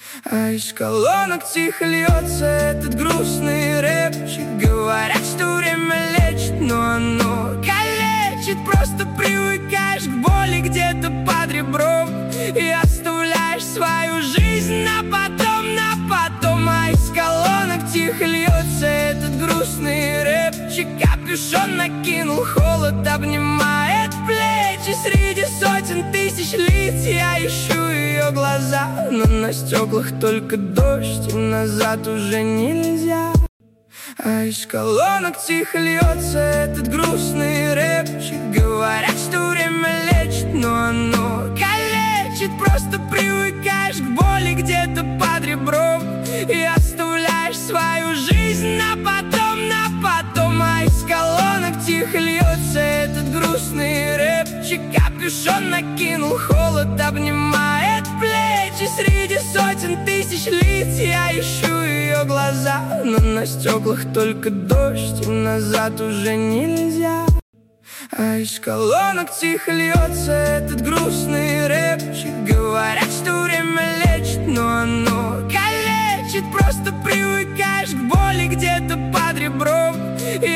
А из колонок тихо льется этот грустный рэпчик. Говорят, что время лечит, но оно калечит. Просто привыкаешь к боли где-то под ребром и оставляешь свою жизнь на потом, на потом. А из колонок тихо льется этот грустный рэпчик. Капюшон накинул, холод обнимает плечи. Среди сотен тысяч лиц я ищу ее глаза, но на стеклах только дождь, и назад уже нельзя. А из колонок тихо льется этот грустный рэпчик. Говорят, что время лечит, но оно калечит. Просто привыкаешь к боли где-то под ребром и оставляешь свою жизнь на потом, на потом. А из колонок тихо льется этот грустный рэпчик. Капюшон накинул, холод обнимает плечи. Среди сотен тысяч лиц я ищу ее глаза, но на стеклах только дождь, и назад уже нельзя. А из колонок тихо льется этот грустный рэпчик. Говорят, что время лечит, но оно калечит. Просто привыкаешь к боли где-то под